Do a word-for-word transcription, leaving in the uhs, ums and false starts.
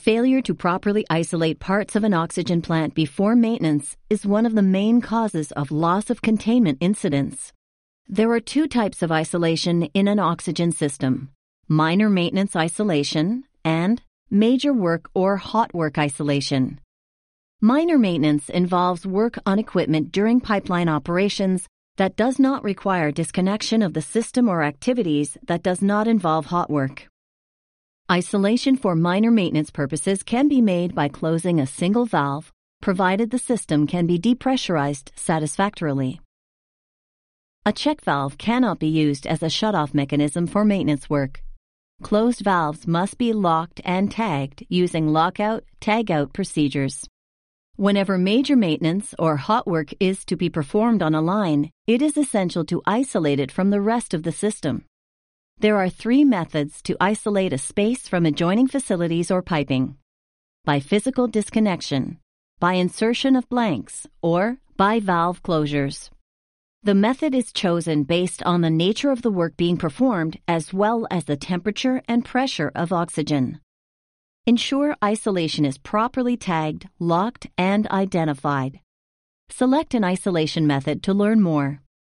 Failure to properly isolate parts of an oxygen plant before maintenance is one of the main causes of loss of containment incidents. There are two types of isolation in an oxygen system: minor maintenance isolation and major work or hot work isolation. Minor maintenance involves work on equipment during pipeline operations that does not require disconnection of the system or activities that does not involve hot work. Isolation for minor maintenance purposes can be made by closing a single valve, provided the system can be depressurized satisfactorily. A check valve cannot be used as a shutoff mechanism for maintenance work. Closed valves must be locked and tagged using lockout-tagout procedures. Whenever major maintenance or hot work is to be performed on a line, it is essential to isolate it from the rest of the system. There are three methods to isolate a space from adjoining facilities or piping: by physical disconnection, by insertion of blanks, or by valve closures. The method is chosen based on the nature of the work being performed as well as the temperature and pressure of oxygen. Ensure isolation is properly tagged, locked, and identified. Select an isolation method to learn more.